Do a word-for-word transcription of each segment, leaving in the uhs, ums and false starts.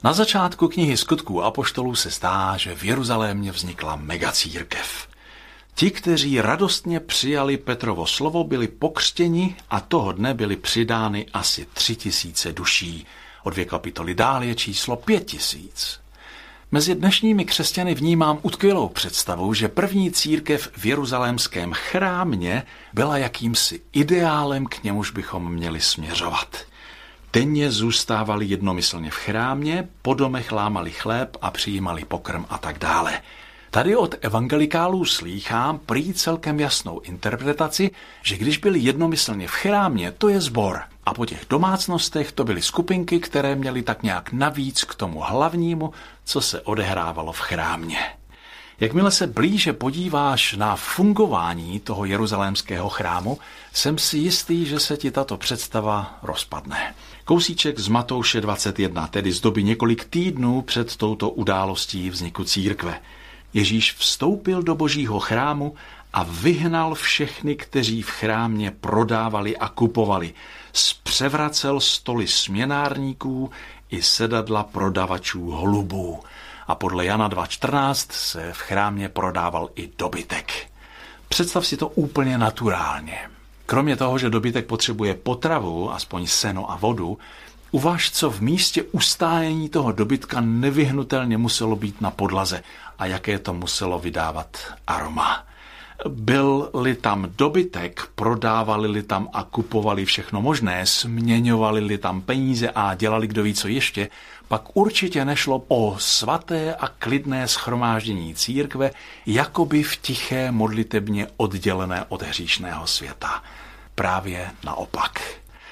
Na začátku knihy Skutků apoštolů se zdá, že v Jeruzalémě vznikla megacírkev. Ti, kteří radostně přijali Petrovo slovo, byli pokřtěni a toho dne byly přidány asi tři tisíce duší. O dvě kapitoly dál je číslo pět tisíc. Mezi dnešními křesťany vnímám utkvělou představu, že první církev v jeruzalémském chrámě byla jakýmsi ideálem, k němuž bychom měli směřovat. Denně zůstávali jednomyslně v chrámě, po domech lámali chléb a přijímali pokrm a tak dále. Tady od evangelikálů slýchám prý celkem jasnou interpretaci, že když byli jednomyslně v chrámě, to je sbor. A po těch domácnostech to byly skupinky, které měly tak nějak navíc k tomu hlavnímu, co se odehrávalo v chrámě. Jakmile se blíže podíváš na fungování toho jeruzalémského chrámu, jsem si jistý, že se ti tato představa rozpadne. Kousíček z Matouše dvacet jedna, tedy z doby několik týdnů před touto událostí vzniku církve. Ježíš vstoupil do božího chrámu a vyhnal všechny, kteří v chrámě prodávali a kupovali. Zpřevracel stoly směnárníků i sedadla prodavačů holubů. A podle Jana dva čtrnáct se v chrámě prodával i dobytek. Představ si to úplně naturálně. Kromě toho, že dobytek potřebuje potravu, aspoň seno a vodu, uvaž, co v místě ustájení toho dobytka nevyhnutelně muselo být na podlaze a jaké to muselo vydávat aroma. Byl-li tam dobytek, prodávali-li tam a kupovali všechno možné, směňovali-li tam peníze a dělali kdo ví co ještě, pak určitě nešlo o svaté a klidné shromáždění církve, jakoby v tiché modlitebně oddělené od hříšného světa. Právě naopak.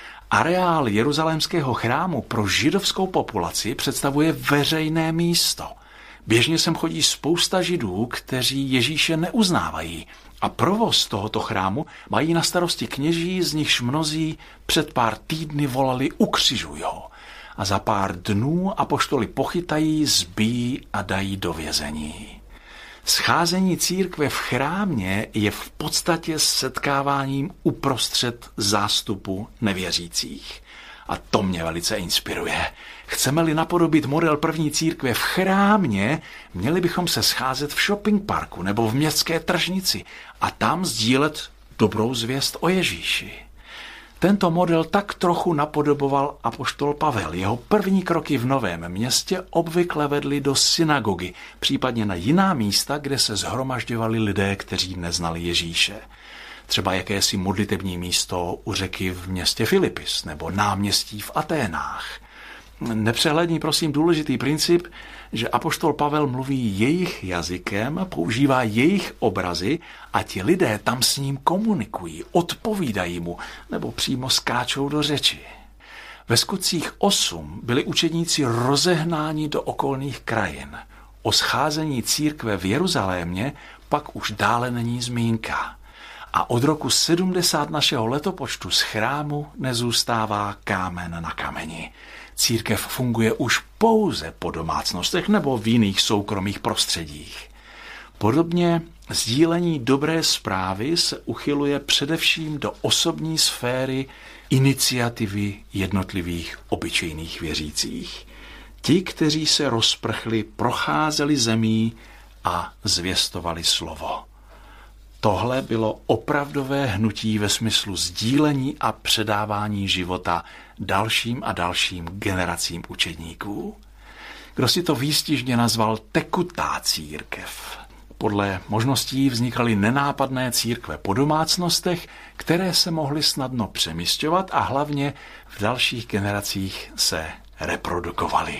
Areál jeruzalémského chrámu pro židovskou populaci představuje veřejné místo. Běžně sem chodí spousta židů, kteří Ježíše neuznávají a provoz tohoto chrámu mají na starosti kněží, z nichž mnozí před pár týdny volali ukřižuj ho. A za pár dnů apoštoli pochytají, zbijí a dají do vězení. Scházení církve v chrámě je v podstatě setkáváním uprostřed zástupu nevěřících. A to mě velice inspiruje. Chceme-li napodobit model první církve v chrámě, měli bychom se scházet v shopping parku nebo v městské tržnici a tam sdílet dobrou zvěst o Ježíši. Tento model tak trochu napodoboval apoštol Pavel. Jeho první kroky v Novém Městě obvykle vedly do synagogy, případně na jiná místa, kde se shromažďovali lidé, kteří neznali Ježíše. Třeba jakési modlitební místo u řeky v městě Filipis nebo náměstí v Aténách. Nepřehlední prosím důležitý princip, že apoštol Pavel mluví jejich jazykem, používá jejich obrazy a ti lidé tam s ním komunikují, odpovídají mu nebo přímo skáčou do řeči. Ve Skutcích osm byli učedníci rozehnáni do okolních krajin. O scházení církve v Jeruzalémě pak už dále není zmínka. A od roku sedmdesát našeho letopočtu z chrámu nezůstává kámen na kameni. Církev funguje už pouze po domácnostech nebo v jiných soukromých prostředích. Podobně sdílení dobré zprávy se uchyluje především do osobní sféry iniciativy jednotlivých obyčejných věřících. Ti, kteří se rozprchli, procházeli zemí a zvěstovali slovo. Tohle bylo opravdové hnutí ve smyslu sdílení a předávání života dalším a dalším generacím učedníků. Kdo si to výstižně nazval tekutá církev. Podle možností vznikaly nenápadné církve po domácnostech, které se mohly snadno přemisťovat a hlavně v dalších generacích se reprodukovaly.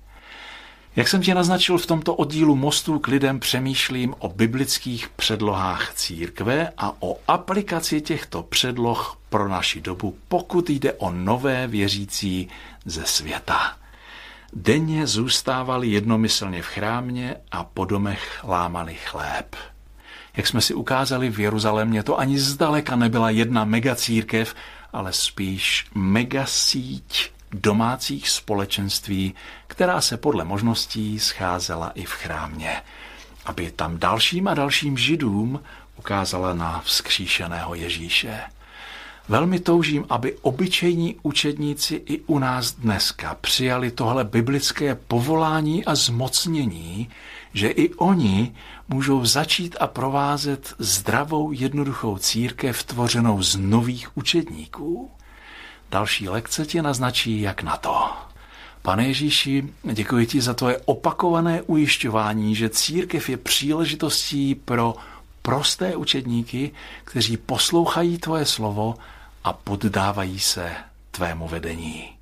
Jak jsem ti naznačil, v tomto oddílu Mostů k lidem přemýšlím o biblických předlohách církve a o aplikaci těchto předloh pro naši dobu, pokud jde o nové věřící ze světa. Denně zůstávali jednomyslně v chrámě a po domech lámali chléb. Jak jsme si ukázali, v Jeruzalémě to ani zdaleka nebyla jedna megacírkev, ale spíš megasíť domácích společenství, která se podle možností scházela i v chrámě, aby tam dalším a dalším židům ukázala na vzkříšeného Ježíše. Velmi toužím, aby obyčejní učedníci i u nás dneska přijali tohle biblické povolání a zmocnění, že i oni můžou začít a provázet zdravou, jednoduchou církev tvořenou z nových učedníků. Další lekce ti naznačí, jak na to. Pane Ježíši, děkuji ti za tvoje opakované ujišťování, že církev je příležitostí pro prosté učedníky, kteří poslouchají tvoje slovo a poddávají se tvému vedení.